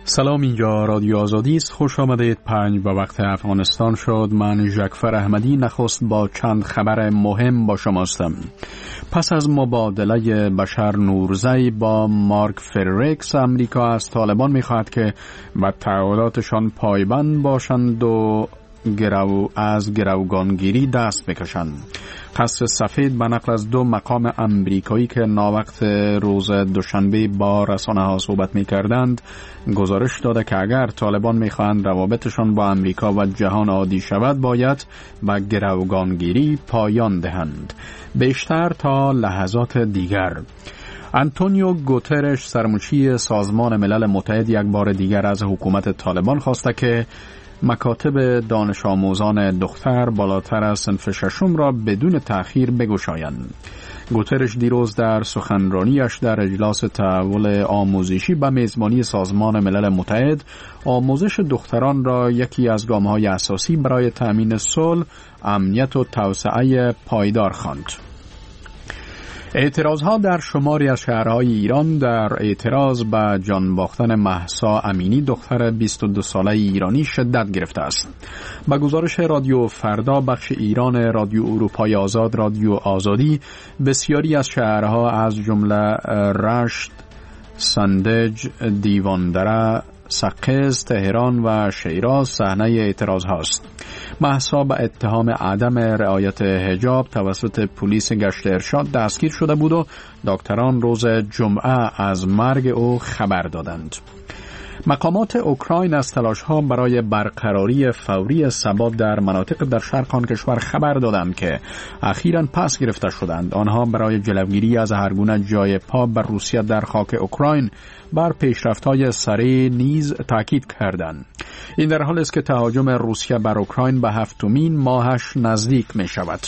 سلام، اینجا رادیو آزادی است. خوش آمدید. 5 و وقت افغانستان شد. من جعفر احمدی نخست با چند خبر مهم با شما هستم. پس از مبادله بشر نورزی با مارک فریکس، امریکا از طالبان می‌خواهد که به تعهداتشان پایبند باشند و از گروگانگیری دست بکشند. قصر سفید به نقل از 2 مقام امریکایی که ناوقت روز دوشنبه با رسانه‌ها صحبت می‌کردند گزارش داده که اگر طالبان می‌خواهند روابطشان با امریکا و جهان عادی شود باید به گروگانگیری پایان دهند. بیشتر تا لحظات دیگر. آنتونیو گوترش، سرمنشی سازمان ملل متحد، یک بار دیگر از حکومت طالبان خواسته که مکاتب دانش آموزان دختر بالاتر از صنف ششم را بدون تأخیر بگشایند. گوترش دیروز در سخنرانیش در اجلاس تحول آموزشی به میزبانی سازمان ملل متحد آموزش دختران را یکی از گام‌های اساسی برای تأمین صلح، امنیت و توسعه پایدار خواند. اعتراضها در شماری از شهرهای ایران در اعتراض به جان باختن مهسا امینی، دختر 22 ساله ایرانی، شدت گرفته است. با گزارش رادیو فردا بخش ایران رادیو اروپای آزاد، رادیو آزادی، بسیاری از شهرها از جمله رشت، سندج، دیواندره، سقز، تهران و شیراز صحنه اعتراض هاست. مهسا به اتهام عدم رعایت حجاب توسط پلیس گشت ارشاد دستگیر شده بود و دکتران روز جمعه از مرگ او خبر دادند. مقامات اوکراین از تلاش‌ها برای برقراری فوری ثبات در مناطق در شرق آن کشور خبر دادند که اخیراً پس گرفته شدند. آنها برای جلوگیری از هرگونه جای پا بر روسیه در خاک اوکراین بر پیشرفت‌های سریع نیز تاکید کردند. این در حالی است که تهاجم روسیه بر اوکراین به 7مین ماهش نزدیک می‌شود.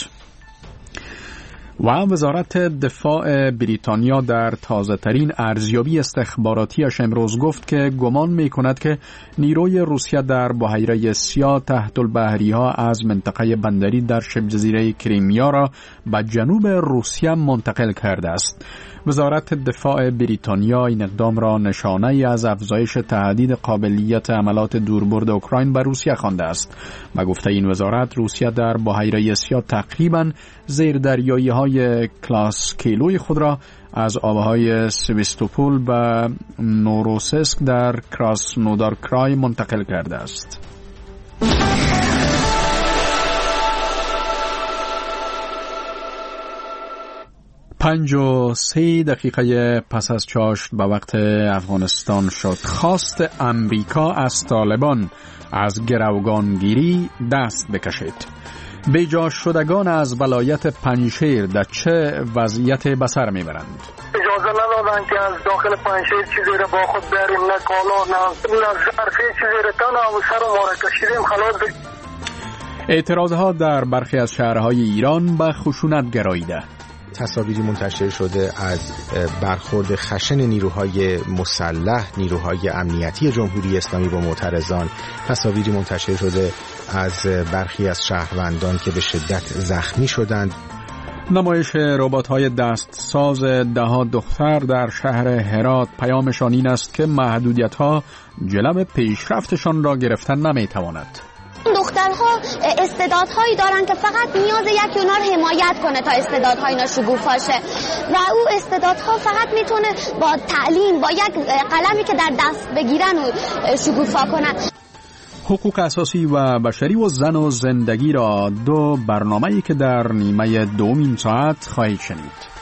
و وزارت دفاع بریتانیا در تازه‌ترین ارزیابی استخباراتیش امروز گفت که گمان می‌کند که نیروی روسیه در بحیره سیاه تحت البحری‌ها از منطقه بندری در شبه جزیره کریمیا را به جنوب روسیه منتقل کرده است. وزارت دفاع بریتانیا این اقدام را نشانه‌ای از افزایش تهدید قابلیت حملات دوربرد اوکراین بر روسیه خوانده است. به گفته این وزارت، روسیه در بحیره سیاه تقریباً زیردریایی‌های کلاسکیلوی خود را از آبهای سویستوپول به نوروسسک در کراسنودار کرای منتقل کرده است. 5:03 پس از چاشت به وقت افغانستان شد. خواست امریکا از طالبان از گروگانگیری دست بکشید. بیجا شدگان از ولایت پنجشیر در چه وضعیت به سر میبرند؟ اجازه ندادن که از داخل پنجشیر چیزی را با خود بریم، نه کالا نه ظرفی چیزی را تنها و سر ما را کشیدیم خلاص. اعتراضها در برخی از شهرهای ایران به خشونت گراییده. تصاویری منتشر شده از برخورد خشن نیروهای مسلح، نیروهای امنیتی جمهوری اسلامی با معترضان. تصاویری منتشر شده از برخی از شهروندان که به شدت زخمی شدند. نمایش ربات‌های دستساز 10 دختر در شهر هرات پیامشان این است که محدودیت‌ها جلو پیشرفتشان را گرفتن نمی‌تواند. دخترها استعدادهایی دارن که فقط نیاز یکی اونا رو حمایت کنه تا استعدادهای اینا شکوفا شه و او استعدادها فقط میتونه با تعلیم، با یک قلمی که در دست بگیرن و شکوفا کنن. حقوق اساسی و بشری و زن و زندگی را 2 برنامه‌ای که در نیمه دومین ساعت خواهید شنید.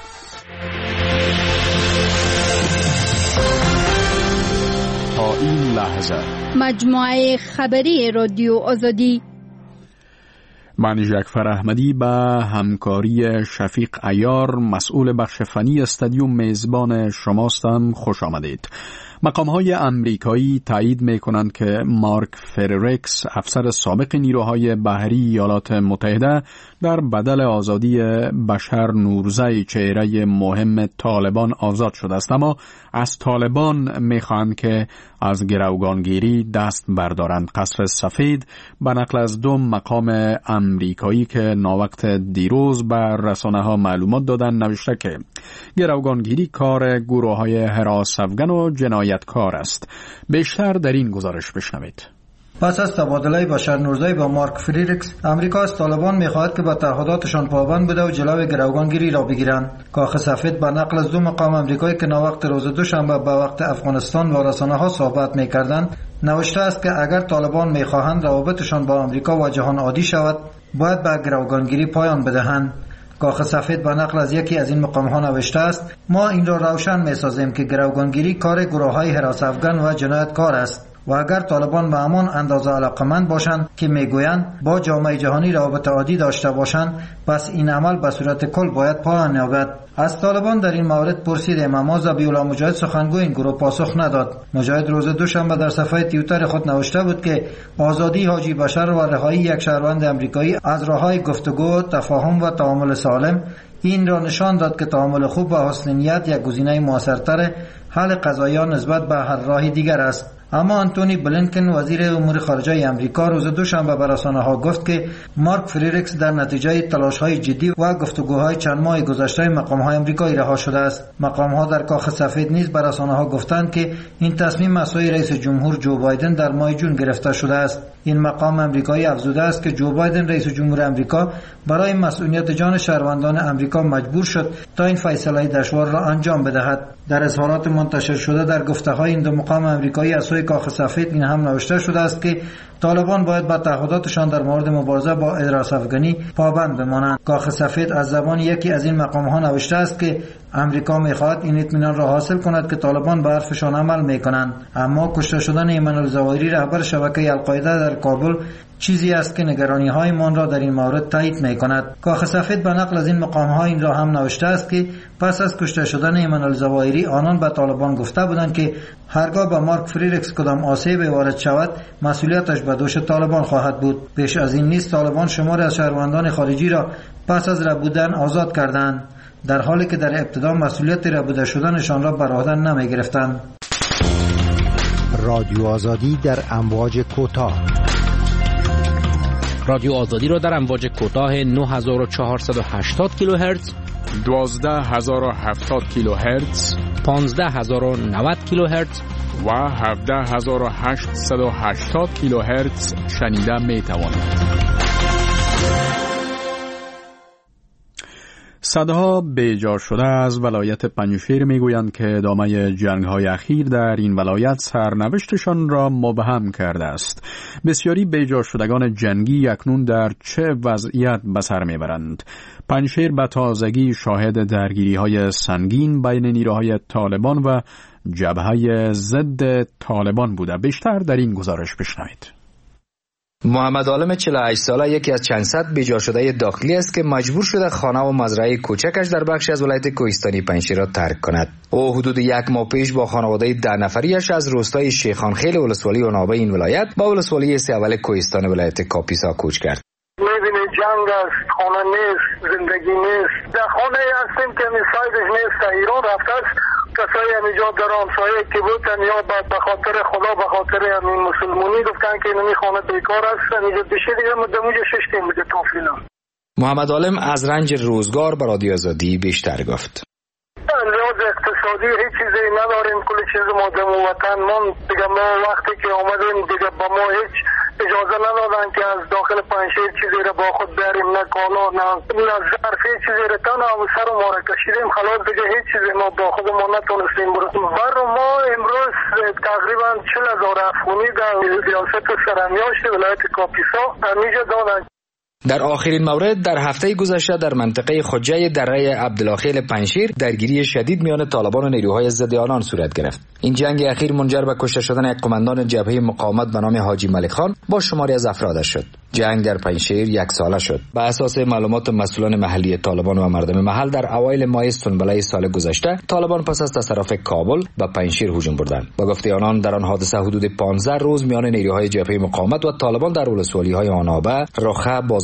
تا این لحظه مجموعه خبری رادیو آزادی. من جعفر احمدی به همکاری شفیق عیار مسئول بخش فنی استادیوم میزبان شماستم. خوش آمدید. مقام‌های امریکایی تایید می‌کنند که مارک فریکس، افسر سابق نیروهای بحری ایالات متحده، در بدل آزادی بشر نورزی، چهره مهم طالبان، آزاد شده است. اما از طالبان می‌خواهند که از گروگانگیری دست بردارند. قصر سفید به نقل از 2 مقام امریکایی که ناوقت دیروز بر رسانه‌ها معلومات دادن نوشته که گروگانگیری کار گروه‌های حراس افغان و جنایتکار است. بیشتر در این گزارش بشنوید. پس از تبادله بشر نورزی با مارک فریرکس، امریکا از طالبان می‌خواهد که به تعهداتشان پابند بوده و جلوی گروگانگیری را بگیرند. کاخ سفید به نقل از 2 مقام امریکایی که ناوقت روز دوشنبه به وقت افغانستان با رسانه‌ها صحبت می‌کردند، نوشته است که اگر طالبان می‌خواهند روابطشان با امریکا و جهان عادی شود، باید به گروگانگیری پایان بدهند. کاخ سفید به نقل از یکی از این مقام‌ها نوشته است: ما این را روشن می‌سازیم که گروگانگیری کار گروه‌های حراس افغان و جنایتکار است و اگر طالبان به همان اندازه علاقمند باشند که میگویند با جامعه جهانی روابط عادی داشته باشند، پس این عمل به صورت کل باید پایان یابد. از طالبان در این مورد پرسیدیم، اما ذبیح‌الله مجاهد سخنگوی این گروه پاسخ نداد. مجاهد روز دوشنبه در صفحه توییتر خود نوشته بود که آزادی حاجی بشر و رهایی یک شهروند امریکایی از راه‌های گفتگو، تفاهم و تعامل سالم این را نشان داد که تعامل خوب و حسن نیت یک گزینه موثرتر حل قضایا نسبت به هر راه دیگر است. اما آنتونی بلینکن وزیر امور خارجه امریکا روز دوشنبه به رسانه‌ها گفت که مارک فریرکس در نتیجه تلاش‌های جدی و گفتگوهای چند ماه گذشته مقام‌های آمریکایی رها شده است. مقام‌ها در کاخ سفید نیز به رسانه‌ها گفتند که این تصمیم از سوی رئیس جمهور جو بایدن در ماه جون گرفته شده است. این مقام آمریکایی افزوده است که جو بایدن رئیس جمهور آمریکا برای مسئولیت جان شهروندان آمریکا مجبور شد تا این فیصله دشوار را انجام بدهد. در اظهارات منتشر شده در گفته‌های این 2 مقام آمریکایی از سوی کاخ سفید این هم نوشته شده است که طالبان باید به تعهداتشان در مورد مبارزه با حراس افغانی پابند بمانند. کاخ سفید از زبان یکی از این مقام‌ها نوشته است که امریکا می‌خواهد این اطمینان را حاصل کند که طالبان به حرفشان عمل می‌کنند، اما کشته شدن ایمن الظواهری رهبر شبکه القاعده در کابل چیزی است که نگرانی‌هایمان را در این مورد تایید می‌کند. کاخ سفید به نقل از این مقام‌ها این را هم نوشته است که پس از کشته شدن ایمن الظواهری آنان به طالبان گفته بودند که هرگاه به مارک فریرکس کدام آسیبی وارد شود مسئولیتش به دوش طالبان خواهد بود. پیش از این نیز طالبان شماری از شهروندان خارجی را پس از ربودن آزاد کردند، در حالی که در ابتدا مسئولیت ربوده شدنشان را بر عهده نمی‌گرفتند. رادیو آزادی در امواج کوتاه. رادیو آزادی را در امواج کوتاه 9480 کیلوهرتز، 12070 کیلوهرتز، 15090 کیلوهرتز و 17880 کیلوهرتز شنیده می توانید. صداها بیجا شده از ولایت پنجشیر میگویند که ادامه جنگ‌های اخیر در این ولایت سرنوشتشان را مبهم کرده است. بسیاری بیجا شدگان جنگی اکنون در چه وضعیت به سر میبرند؟ پنجشیر به تازگی شاهد درگیری‌های سنگین بین نیروهای طالبان و جبهه ضد طالبان بوده. بیشتر در این گزارش بشنوید. محمد عالم 48 ساله یکی از چند صد بیجا شده داخلی است که مجبور شده خانه و مزرعه کوچکش در بخشی از ولایت کوهستانی پنجشیر را ترک کند. او حدود 1 ماه پیش با خانواده 10 نفریش از روستای شیخانخیل ولسوالی عنابه این ولایت با ولسوالی سیاول کوهستان ولایت کاپیسا کوچ کرد. میبینی جنگ است، خانه نیست، زندگی نیست. در خانه هستیم که میسایدش نیست. ایران رفته است. کسایی همینجا در همسایه که بودن یا به خاطر خدا به خاطر همین مسلمانی گفتن که اینمی خانه بیکار است. اینجا بشه دیگه مدموجه ششتیم بوده توفینا. محمد عالم از رنج روزگار به رادیو آزادی بیشتر گفت. لحاظ اقتصادی هیچ چیزی نداریم، کلی چیز ما در وطن من دیگه ما وقتی که آمدیم دیگه با ما هیچ اجازه ندادن که از داخل پنجشیر چیزی را با خود بریم، نه کالا نه ظرفی چیزی را تن و سر ما را کشیدیم. خلاص دیگه هیچ چیزی ما با خود ما نتونستیم برسیم. بر ما امروز تقریبا 40,000 افغانی در ریاست سرمیاشت ولایت کاپیسا همیشه دادن. در آخرین مورد در هفته گذشته در منطقه خجه دره عبدالخیل پنجشیر درگیری شدید میان طالبان و نیروهای ضد آنان صورت گرفت. این جنگ اخیر منجر به کشته شدن یک قماندان جبهه مقاومت به نام حاجی ملک خان با شماری از افرادش شد. جنگ در پنجشیر 1 ساله شد. بر اساس معلومات مسئولان محلی طالبان و مردم محل در اوایل ماه سنبله سال گذشته طالبان پس از تصرف کابل به پنجشیر هجوم بردند. با گفته آنان در آن حادثه حدود 15 روز میان نیروهای جبهه مقاومت و طالبان در ولسوالی‌های آنابه، رخه،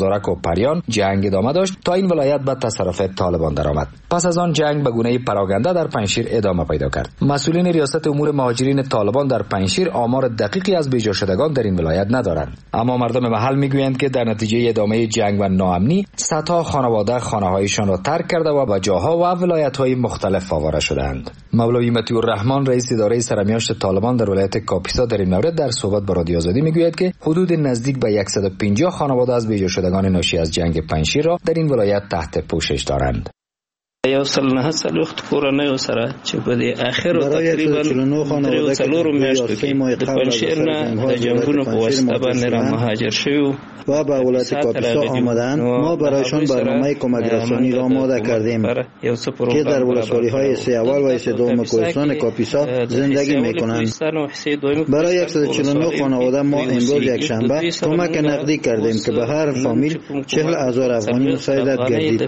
هزارک و پریان جنگ ادامه داشت تا این ولایت به تصرف طالبان درآمد. پس از آن جنگ به گونه پراگنده در پنجشیر ادامه پیدا کرد. مسئولین ریاست امور مهاجرین طالبان در پنجشیر آمار دقیقی از بیجا شدگان در این ولایت ندارند، اما مردم محل میگویند که در نتیجه ادامه جنگ و ناامنی صدها خانواده خانه‌هایشان را ترک کرده و به جاها و ولایت‌های مختلف آواره شدند. مولوی مطیع الرحمن رئیس اداره سرمیاشت طالبان در ولایت کاپیسا در این مورد در صحبت با رادیو آزادی میگوید که حدود نزدیک به 150 خانواده از بیجا شدگان ناشی از جنگ پنجشیر را در این ولایت تحت پوشش دارند. یو سل نه سل وخت کورنۍ سره چې په دې اخر تقریبا 3 میاشتو کې د پنجشیر نه د جنگونو په واسطه باندې را مهاجر شوی و به ولایت کاپیسا آمدند. ما برایشان برنامه کمک رسانی را آماده کردیم که در ولسوالی‌های سه اول و سه دوم کوهستان کاپیسا زندگی می‌کنند. برای 149 خانواده ما امروز یک شنبه کمک نقدی کردیم که به هر فامیل 40,000 افغانی مساعدت گردید.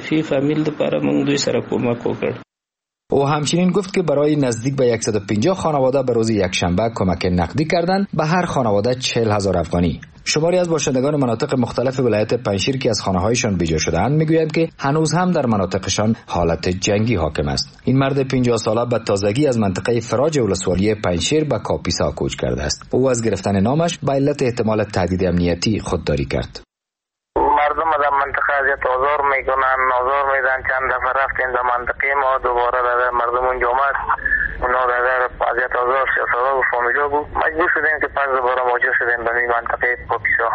او همچنین گفت که برای نزدیک به 150 خانواده به روز یکشنبه کمک نقدی کردند، به هر خانواده 40,000 افغانی. شماری از باشندگان مناطق مختلف ولایت پنجشیر که از خانه‌هایشان بیجا شده‌اند میگویند که هنوز هم در مناطقشان حالت جنگی حاکم است. این مرد 50 ساله به تازگی از منطقه فراج ولسوالی پنجشیر به کاپیسا کوچ کرده است. او از گرفتن نامش به علت احتمال تهدید امنیتی خودداری کرد. مردم در منطقه اذیت آزار میکنن، آزار میدن. چند دفعه رفتیم در منطقه ما، دوباره در مردم اونجا آمد، اونا در اذیت آزار سیاسادا و فامیلا بود. مجبور شدیم که پس دوباره مهاجر شدیم به این منطقه کاپیسا.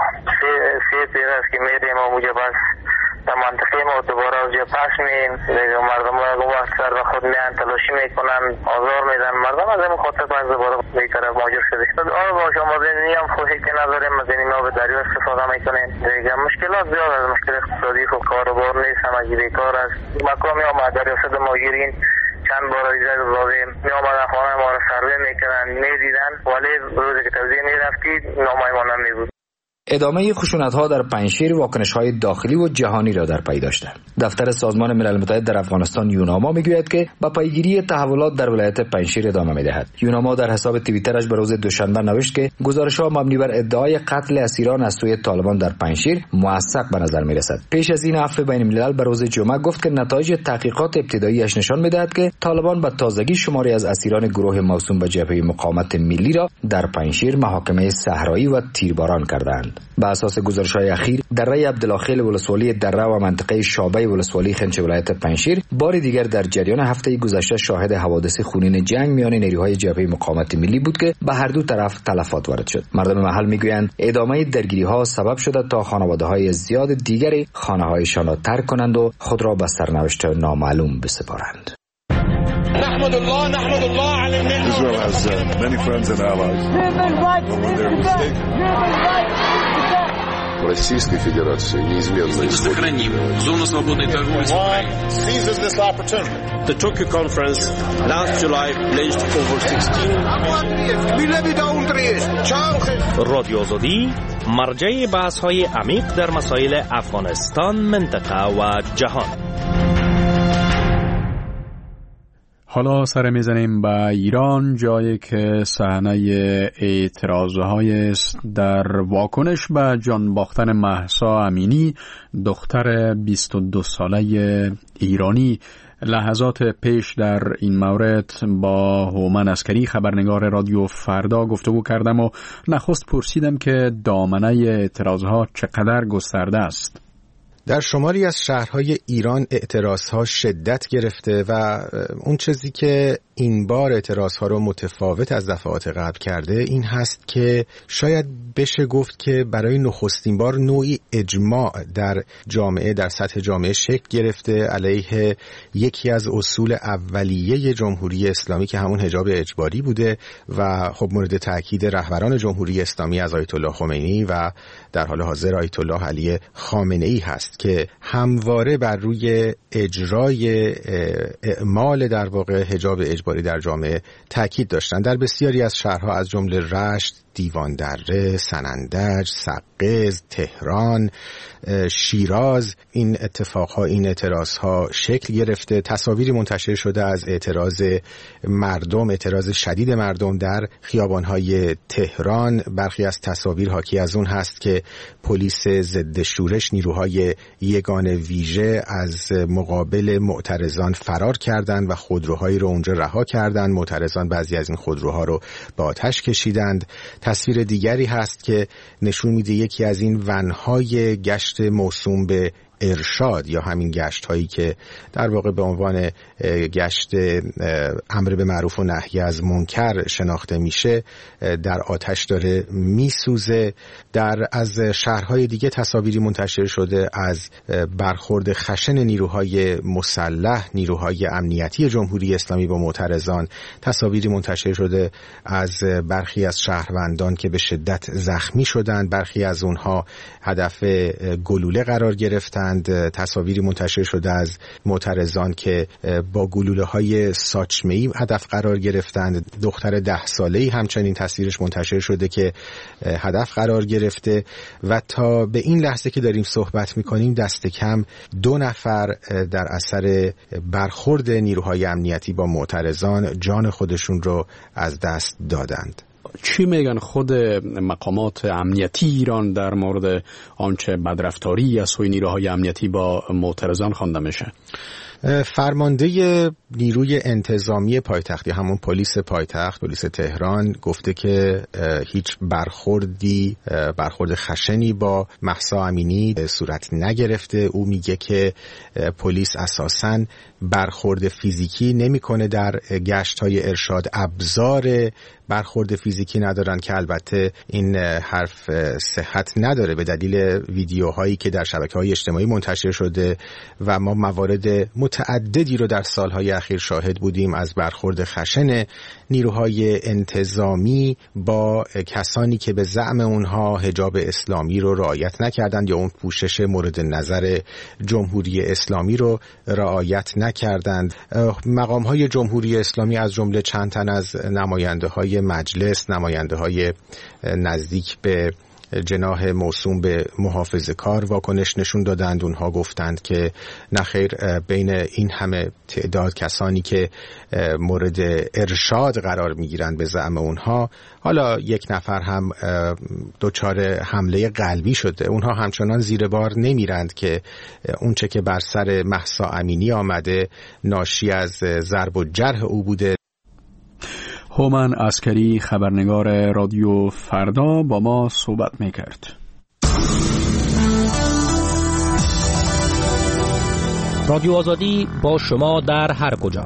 سه پیر است که میریم و اونجا بس در منطقه ما دوباره اونجا پس میم. مردم رو وقت سر به خود میان تلاشی میکنن، آزار میدن مردم. از این خاطر پس دوباره به طرف مهاجر شدیم. با شما زندگی هم خوشی که نداریم، از این ما به دریا استفاده میکنیم. دیگه مشکلات زیاد از مشکل اقتصادی و کاروبار نیست، همگی بیکار است. مقامی آمد در ریاست مهاجرین چند بار عریضه دادیم، می آمدن خانه ما رو سروی میکردن، میدیدن، ولی روزی که توزیع میرفتید نامای ما نمیبود. ادامه خشونت‌ها در پنجشیر واکنش‌های داخلی و جهانی را در پی داشته. دفتر سازمان ملل متحد در افغانستان یوناما میگوید که با پیگیری تحولات در ولایت پنجشیر ادامه می‌دهد. یوناما در حساب توییترش به روز دوشنبه نوشت که گزارش‌ها مبنی بر ادعای قتل اسیران از سوی طالبان در پنجشیر موثق به نظر می‌رسد. پیش از این عفو بین‌الملل به روز جمعه گفت که نتایج تحقیقات ابتدایی‌اش نشان می‌دهد که طالبان به تازگی شماری از اسیران گروه موسوم به جبهه مقاومت ملی را در پنجشیر محاکمه صحرایی و تیرباران کردند. بر اساس گزارش‌های اخیر دره عبدالخیل ولسوالی دره و منطقه شابه ولسوالی خنچ ولایت پنجشیر بار دیگر در جریان هفته گذشته شاهد حوادث خونین جنگ میان نیروهای جبهه مقاومت ملی بود که به هر دو طرف تلفات وارد شد. مردم محل میگویند ادامه درگیری‌ها سبب شده تا خانواده‌های زیاد دیگری خانه‌هایشان را ترک کنند و خود را به سرنوشت نامعلوم بسپارند. نحمد الله على النعمة. Israel has many friends and allies. Российской Федерации неизменно сохраним зону свободной торговли с Украиной. seizes this opportunity. The Tokyo conference last July pledged over 16 رادیو آزادی مرجع بحث‌های عمیق در مسائل افغانستان، منطقه و جهان. حالا سر میزنیم به ایران، جایی که صحنه اعتراضهای است در واکنش به جان باختن مهسا امینی، دختر 22 ساله ایرانی. لحظات پیش در این مورد با هومن عسکری خبرنگار رادیو فردا گفتگو کردم و نخست پرسیدم که دامنه اعتراضها چقدر گسترده است. در شماری از شهرهای ایران اعتراضها شدت گرفته و اون چیزی که این بار اعتراضها رو متفاوت از دفعات قبل کرده این هست که شاید بشه گفت که برای نخستین بار نوعی اجماع در جامعه، در سطح جامعه شکل گرفته علیه یکی از اصول اولیه جمهوری اسلامی که همون حجاب اجباری بوده و خب مورد تاکید رهبران جمهوری اسلامی از آیت الله خمینی و در حال حاضر آیت الله علی خامنه‌ای هست که همواره بر روی اجرای اعمال در واقع حجاب اجباری در جامعه تاکید داشتند. در بسیاری از شهرها از جمله رشت، دیواندره، سنندج، سقه، قرقیز، تهران، شیراز این اتفاقها، این اعتراضها شکل گرفته. تصاویری منتشر شده از اعتراض شدید مردم در خیابانهای تهران. برخی از تصاویر حاکی از اون هست که پلیس ضد شورش، نیروهای یگان ویژه از مقابل معترضان فرار کردند و خودروهایی رو اونجا رها کردند. معترضان بعضی از این خودروها رو به آتش کشیدند. تصویر دیگری هست که نشون میده یکی از این ونهای گشت موسوم به ارشاد یا همین گشت هایی که در واقع به عنوان گشت امر به معروف و نهی از منکر شناخته میشه در آتش داره میسوزه. از شهرهای دیگه تصاویری منتشر شده از برخورد خشن نیروهای مسلح، نیروهای امنیتی جمهوری اسلامی با معترضان. تصاویری منتشر شده از برخی از شهروندان که به شدت زخمی شدند، برخی از اونها هدف گلوله قرار گرفتند. تصاویری منتشر شده از معترضان که با گلوله‌های ساچمه‌ای هدف قرار گرفتند. دختر 10 ساله‌ای همچنین تصویرش منتشر شده که هدف قرار گرفته و تا به این لحظه که داریم صحبت می‌کنیم دست کم 2 نفر در اثر برخورد نیروهای امنیتی با معترضان جان خودشون رو از دست دادند. چی میگن خود مقامات امنیتی ایران در مورد آنچه بدرفتاری از سوی نیروهای امنیتی با معترضان خوانده میشه؟ فرمانده نیروی انتظامی پایتختی، همون پلیس پایتخت، پلیس تهران، گفته که هیچ برخورد خشنی با مهسا امینی صورت نگرفته. او میگه که پلیس اساساً برخورد فیزیکی نمیکنه در گشت‌های ارشاد، ابزار برخورد فیزیکی ندارن که البته این حرف صحت نداره به دلیل ویدیوهایی که در شبکه‌های اجتماعی منتشر شده و ما موارد متعددی رو در سالهای اخیر شاهد بودیم از برخورد خشن نیروهای انتظامی با کسانی که به زعم اونها حجاب اسلامی رو رعایت نکردند یا اون پوشش مورد نظر جمهوری اسلامی رو رعایت نکردند. مقام‌های جمهوری اسلامی از جمله چند تن از نماینده‌های مجلس، نماینده‌های نزدیک به جناح موسوم به محافظه‌کار واکنش نشون دادند. اونها گفتند که نخیر، بین این همه تعداد کسانی که مورد ارشاد قرار میگیرند به زعم اونها، حالا یک نفر هم دچار حمله قلبی شده، اونها همچنان زیر بار نمیرند که اونچه که بر سر مهسا امینی آمده ناشی از ضرب و جرح او بوده. هومن عسکری، خبرنگار رادیو فردا، با ما صحبت میکرد. رادیو آزادی با شما در هر کجا.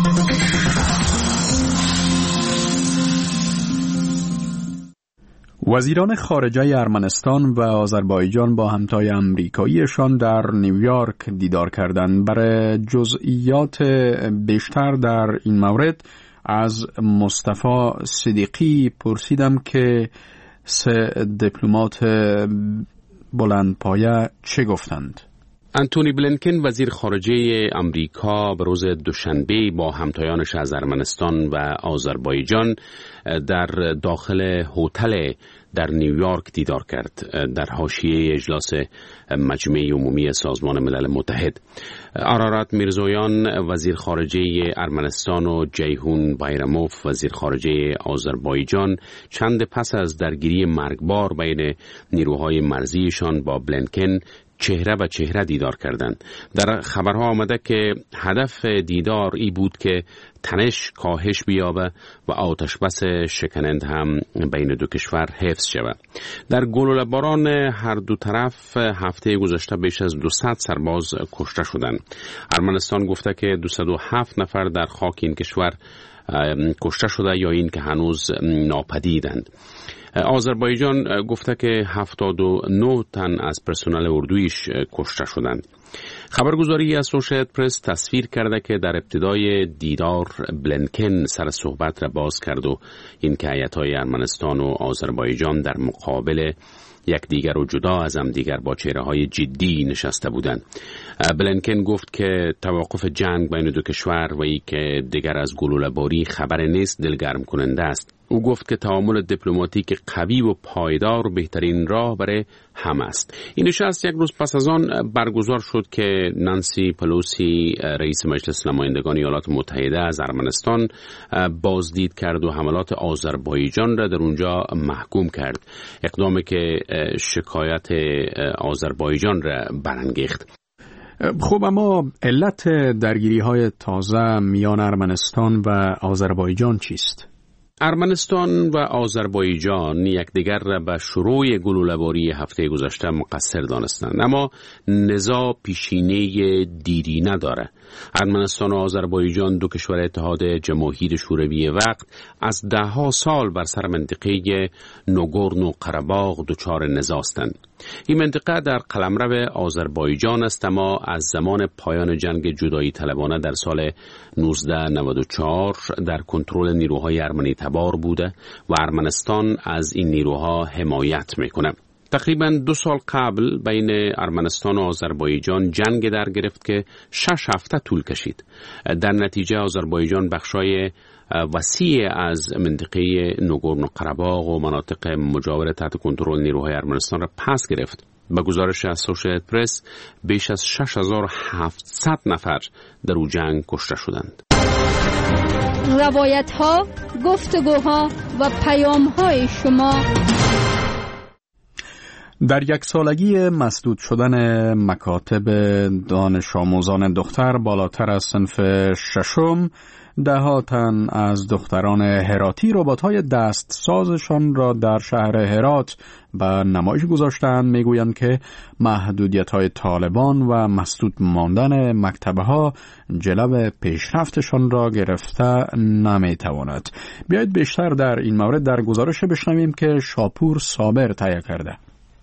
وزیران خارجه ارمنستان و آذربایجان با همتای امریکاییشان در نیویورک دیدار کردند. برای جزئیات بیشتر در این مورد از مصطفی صدیقی پرسیدم که 3 دیپلمات بلندپایه چه گفتند. انتونی بلینکن وزیر خارجه امریکا به روز دوشنبه با همتایانش از ارمنستان و آذربایجان در داخل هتل در نیویورک دیدار کرد در حاشیه اجلاس مجمع عمومی سازمان ملل متحد. آرارات میرزویان وزیر خارجه ارمنستان و جیهون بایراموف وزیر خارجه آذربایجان چند پس از درگیری مرگبار بین نیروهای مرزیشان با بلینکن چهره به چهره دیدار کردند. در خبرها آمده که هدف دیدار ای بود که تنش کاهش بیابه و آتش بس شکننده هم بین دو کشور حفظ شود. در گلوله باران هر دو طرف هفته گذشته بیش از 200 سرباز کشته شدند. ارمنستان گفته که 207 نفر در خاک این کشور کشته شده یا این که هنوز ناپدیدند. آذربایجان گفته که 79 تن از پرسنل اردویش کشته شدند. خبرگزاری اسوشییتد پرس تصویر کرده که در ابتدای دیدار بلینکن سر صحبت را باز کرد و این که هیئت‌های ارمنستان و آذربایجان در مقابل یکدیگر و جدا از هم دیگر با چهره‌های جدی نشسته بودند. بلینکن گفت که توقف جنگ بین دو کشور و ای که دیگر از گلوله‌باری خبر نیست دلگرم کننده است. او گفت که تعامل دیپلماتیک قوی و پایدار بهترین راه برای همه است. این نشست یک روز پس از آن برگزار شد که نانسی پلوسی رئیس مجلس نمایندگان ایالات متحده از ارمنستان بازدید کرد و حملات آذربایجان را در اونجا محکوم کرد، اقدامی که شکایت آذربایجان را برانگیخت. خب اما علت درگیری‌های تازه میان ارمنستان و آذربایجان چیست؟ ارمنستان و آذربایجان یکدیگر را به شروع گلوله‌باری هفته گذشته مقصر دانستند، اما نزاع پیشینه دیری نداره. ارمنستان و آذربایجان دو کشور اتحاد جماهیر شوروی وقت از دهها سال بر سر منطقه ناگورنو قره‌باغ دچار نزاع هستند. این منطقه در قلمرو آذربایجان است، اما از زمان پایان جنگ جدایی طلبانه در سال 1994 در کنترل نیروهای ارمنی تبار بوده و ارمنستان از این نیروها حمایت میکنه. تقریباً 2 سال قبل بین ارمنستان و آذربایجان جنگ در گرفت که 6 هفته طول کشید. در نتیجه آذربایجان بخشای وسیع از منطقه ناگورنو قره‌باغ و مناطق مجاور تحت کنترل نیروهای ارمنستان را پس گرفت. به گزارش اسوشییتد پرس بیش از 6700 نفر در او جنگ کشته شدند. روایت‌ها، گفتگوها و پیام‌های شما. در 1 سالگی مسدود شدن مکاتب دانش آموزان دختر بالاتر از صنف 6 10 تن از دختران هراتی ربات‌های دستسازشان را در شهر هرات به نمایش گذاشتند. میگویند که محدودیت‌های طالبان و مسدود ماندن مکتب‌ها جلو پیشرفتشان را گرفته نمی‌تواند. بیایید بیشتر در این مورد در گزارش بشنویم که شاپور صابر تهیه کرده.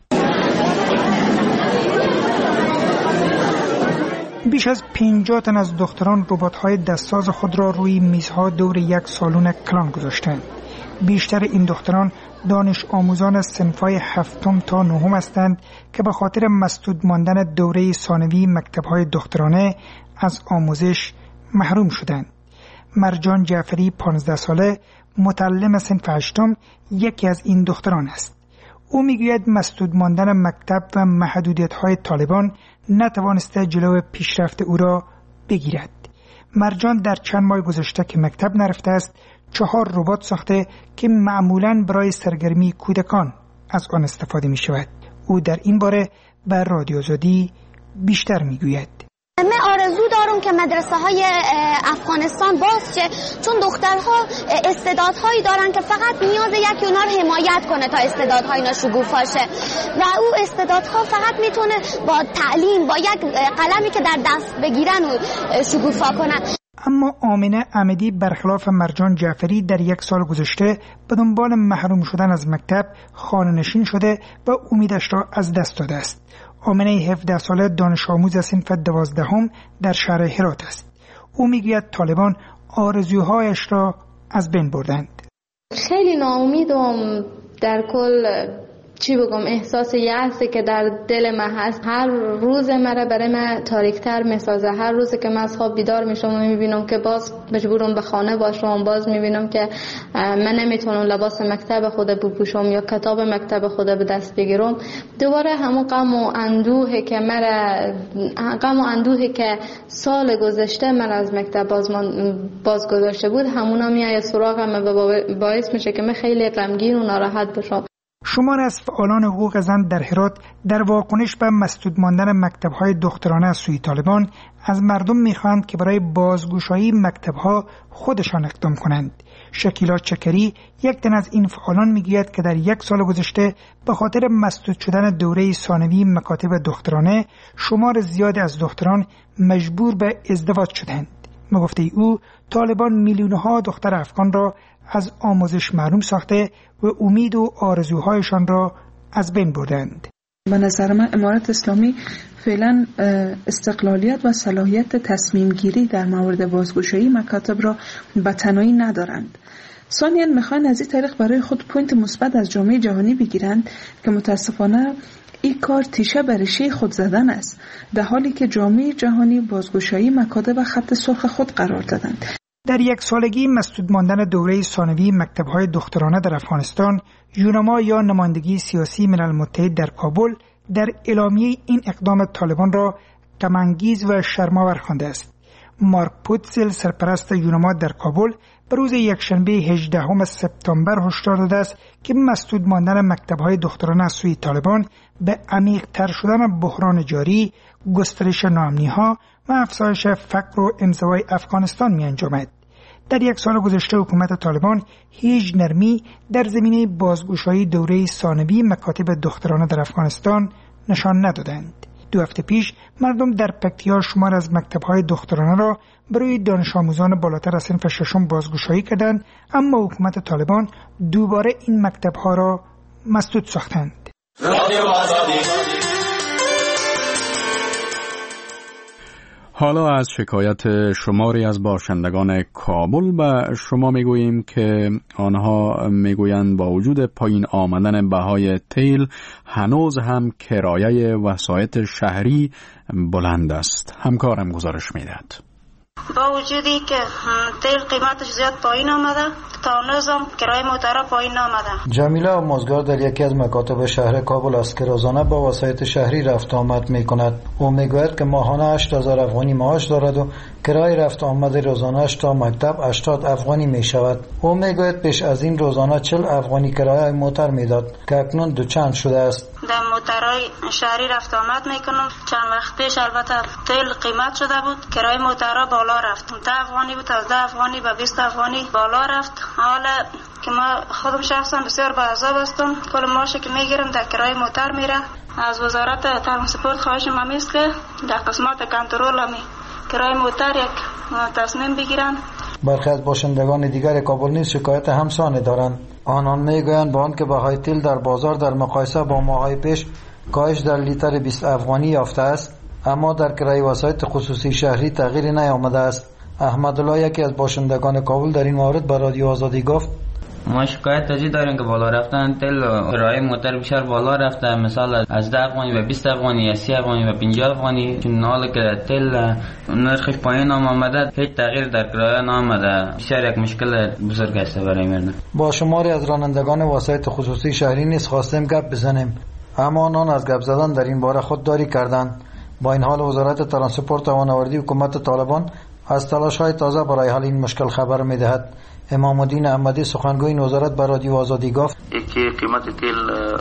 بیش از 50 تن از دختران ربات‌های دستساز خود را روی میزها دور یک سالن کلان گذاشتند. بیشتر این دختران دانش آموزان صنف‌های 7 تا 9 هستند که به خاطر مسدود ماندن دوره ثانوی مکتب‌های دخترانه از آموزش محروم شدند. مرجان جعفری 15 ساله متعلم صنف 8 یکی از این دختران است. او میگوید مسدود ماندن مکتب و محدودیت‌های طالبان نتوانسته جلو پیشرفت او را بگیرد. مرجان در چند ماه گذشته که مکتب نرفته است 4 ربات ساخته که معمولاً برای سرگرمی کودکان از آن استفاده می شود. او در این باره بر رادیو آزادی بیشتر می گوید. من آرزو دارم که مدرسه های افغانستان باز شه، چون دخترها استعدادهایی دارن که فقط نیاز یکی اونا رو حمایت کنه تا استعدادهای اینا شکوفا شه و او استعدادها فقط میتونه با تعلیم، با یک قلمی که در دست بگیرن و شکوفا کنن. اما آمنه احمدی برخلاف مرجان جعفری در 1 سال گذشته به دنبال محروم شدن از مکتب خانه‌نشین شده و امیدش را از دست داده است. آمنه 17 ساله دانش آموز صنف 12 در شهر هرات است. او میگوید طالبان آرزوهایش را از بین بردند. خیلی ناامیدم، در کل چی بگم، احساس یأسی که در دل من هست. هر روز مرا برای من تاریک‌تر می‌سازه. هر روز که من از خواب بیدار میشم و می‌بینم که باز مجبورم به خانه باشم، باز می‌بینم که من نمیتونم لباس مکتب خود بپوشم یا کتاب مکتب خود به دست بگیرم، دوباره همون غم و اندوهی که سال گذشته من از مکتب باز گذاشته بود همونا میاد سراغم و باعث میشه که من خیلی غمگین و ناراحت بشم. شمار از فعالان حقوق زن در هرات در واکنش به مسدود ماندن مکتب‌های دخترانه از سوی طالبان از مردم می‌خواهند که برای بازگشایی مکتب‌ها خودشان اقدام کنند. شکیلا چکری یک تن از این فعالان میگوید که در 1 سال گذشته به خاطر مسدود شدن دوره ثانوی مکاتب دخترانه شمار زیادی از دختران مجبور به ازدواج شدند. به گفته او طالبان میلیون‌ها دختر افغان را از آموزش محروم ساخته و امید و آرزوهایشان را از بین بردند. به نظر من امارت اسلامی فعلا استقلالیت و صلاحیت تصمیم گیری در مورد بازگشایی مکاتب را به تنهایی ندارند. ثانیاً میخوان از این طریق برای خود پوینت مثبت از جامعه جهانی بگیرند که متاسفانه این کار تیشه بر ریشه خود زدن است، در حالی که جامعه جهانی بازگشایی مکاتب خط سرخ خود قرار دادند. در یک سالگی مسدود ماندن دوره ثانوی مکتب‌های دخترانه در افغانستان، یونما یا نمایندگی سیاسی ملل متحد در کابل در اعلامیه این اقدام طالبان را غم‌انگیز و شرم‌آور خوانده است. مارک پوتسل، سرپرست یونما در کابل، به روز یکشنبه 18 سپتامبر هشدار داده است که مسدود ماندن مکتب‌های دخترانه از سوی طالبان به عمیق‌تر شدن بحران جاری، گسترش ناامنی‌ها و افزایش فقر و انزوای افغانستان می‌انجامد. در یک سال گذشته حکومت طالبان هیچ نرمی در زمینه بازگشایی دوره ثانوی مکاتب دخترانه در افغانستان نشان ندادند. 2 هفته پیش مردم در پکتیا شمار از مکتب‌های دخترانه را برای دانش آموزان بالاتر از صنف ششم بازگشایی کردند، اما حکومت طالبان دوباره این مکتب‌ها را مسدود ساختند. حالا از شکایت شماری از باشندگان کابل به شما میگوییم که آنها میگویند با وجود پایین آمدن بهای تیل هنوز هم کرایه وسایط شهری بلند است. همکارم گزارش میدهد. با وجودی که تیل قیمتش زیاد پایین آمده، تا هنوز هم کرایه موترها پایین آمده. جمیله آموزگار در یکی از مکاتب شهر کابل است که روزانه با وسایط شهری رفت آمد می کند. او می گوید که ماهانه 8000 افغانی معاش دارد و کرایه رفت آمد روزانه‌اش تا مکتب 80 افغانی می شود. او می گوید پیش از این روزانه 40 افغانی کرایه موتر می داد که اکنون دوچند شده است. در موترهای شهری رفت آمد می کنم. چند وقت پیش البته تیل قیمت شده بود، کرایه موترها بالا رفت. 10 افغانی بود، از 10 افغانی به 20 افغانی بالا رفت. حالا که ما خودم شخصا بسیار با عذاب هستم، کل معاشی که میگیرم در کرایه موتر میره. از وزارت ترانسپورت خواهشم است که در قسمت کنترل همی کرایه موتر یک تصمیم بگیرن. برخی از باشندگان دیگر کابل نیز شکایت همسانه دارند. آنان میگویند با آنکه بهای تیل در بازار در مقایسه با ماه‌های پیش کاهش در لیتر 20 افغانی یافته است، اما در کرایه وسایط خصوصی شهری تغییری نیامده است. احمدالله، یکی از باشندگان کابل، در این مورد به رادیو آزادی گفت: ما شکایت تجدید داریم که بالا رفتن تیل کرایه موتر بیشتر بالا رفته، مثلا از 10 افغانی به 20 افغانی یا 30 افغانی به 50 افغانی. چون حالا که تیل نرخش پایین آمده، هیچ تغییر در کرایه نآمده. بسیار یک مشکل بزرگ است برای مردم. با شماری از رانندگان وسایط خصوصی شهری نیز خواستیم گپ بزنیم، اما آنان از گپ زدن در این باره خودداری کردند. با این حال وزارت ترانسپورت و فناوری حکومت طالبان از تلاش‌های تازه برای حل این مشکل خبر می‌دهد. امام الدین احمدی، سخنگوی این وزارت، به رادیو آزادی گفت: که قیمت تیل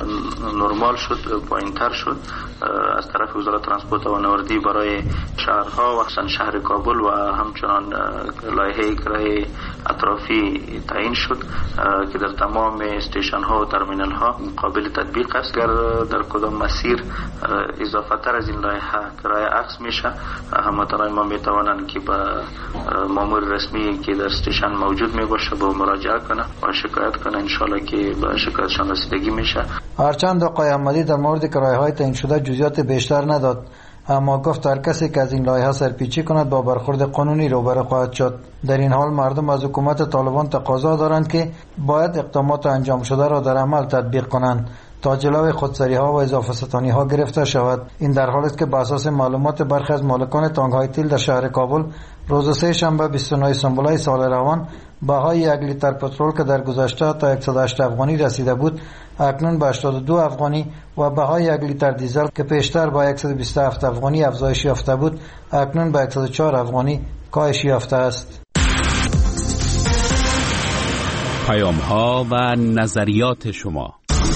نرمال شد، پایین‌تر شد از طرف وزارت ترانسپورت و فناوری برای شهرها و خصوصا شهر کابل و همچنان لایحه کرایه اطرافی تعیین شد که در تمام استیشن‌ها و ترمینال‌ها قابل تطبیق است. اگر در کدام مسیر اضافه تر از این لایحه کرایه اخذ میشه، هموطنان ما میتوانند که به مامور رسمی که در استیشن موجود می باشه با مراجعه کنه و شکایت کنه، انشالله که به شکایتشان رسیدگی میشه. هرچند آقای احمدی در مورد کرایه‌های تعیین شده جزئیات بیشتر نداد، اما گفت هر کسی که از این لایحه سرپیچی کند با برخورد قانونی روبرو خواهد شد. در این حال مردم از حکومت طالبان تقاضا دارند که باید اقدامات انجام شده را در عمل تطبیق کنند تا جلوی خودسری‌ها و اضافه ستانی‌ها گرفته شود. این در حالی است که بر اساس معلومات برخی از مالکان تانک‌های تیل در شهر کابل، روز سه شنبه 29 سنبله سال روان بهای 1 لیتر پترول که در گذشته تا 108 افغانی رسیده بود، اکنون به 82 افغانی و بهای 1 لیتر دیزل که پیشتر با 127 افغانی افزایش یافته بود، اکنون به 104 افغانی کاهش یافته است. پیام‌ها و نظریات شما.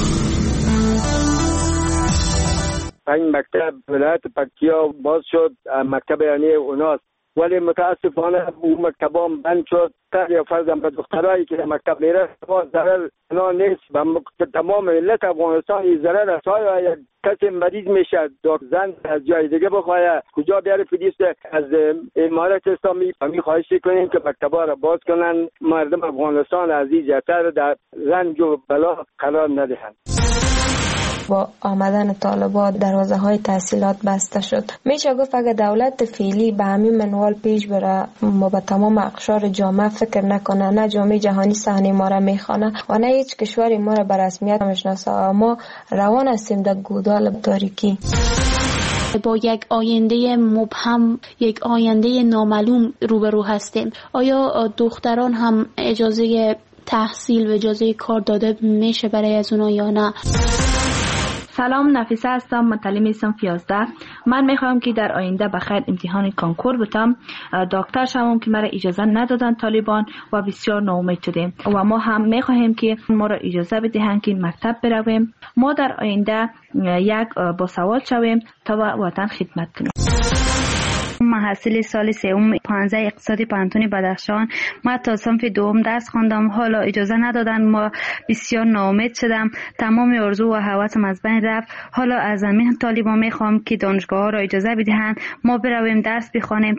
این مکتب ولایت پکتیا باز شد، مکتب یعنی اوناست، ولی متاسفانه اون مکتب هم بند شد. یا فرضاً به دخترایی که مکتب میره ضرر نه نیست، به تمام ملت افغانستان این ضرر است. یا کسی مریض میشه، زن از جای دیگه بخواه کجا بیاره فیدیست. از امارت اسلامی همین خواهش کنیم که مکتبا را باز کنن، مردم افغانستان عزیز جاتر در رنج و بلا قرار ندهند. با آمدن طالبان دروازه های تحصیلات بسته شد. میشه گفت اگر دولت فعلی به همین منوال پیش بره و به تمام اقشار جامعه فکر نکنه، نه جامعه جهانی صحنه ما را میخوانه و نه هیچ کشوری ما را به رسمیت میشناسه، ما روان هستیم در گودال تاریکی. با یک آینده مبهم، یک آینده نامعلوم روبرو هستیم. آیا دختران هم اجازه تحصیل و اجازه کار داده میشه برای از اونا یا نه؟ سلام، نفیسه هستم، متعلم صنف 11. من میخوام که در آینده بخیر امتحان کنکور بتم، دکتر شوم که مرا اجازه ندادن طالبان و بسیار ناامید شدیم و ما هم میخواهیم که ما را اجازه بدهند که مکتب برویم. ما در آینده یک باسواد شویم تا وطن خدمت کنیم. محصل سال سوم 15 اقتصادی پانتون بدخشان. من تا صنف دوم درس خواندم، حالا اجازه ندادن، ما بسیار ناامید شدم، تمام آرزو و هوسم از بین رفت. حالا از زمین طالبان میخوام که دانشگاه ها را اجازه بدهند ما برویم درس بخوانیم.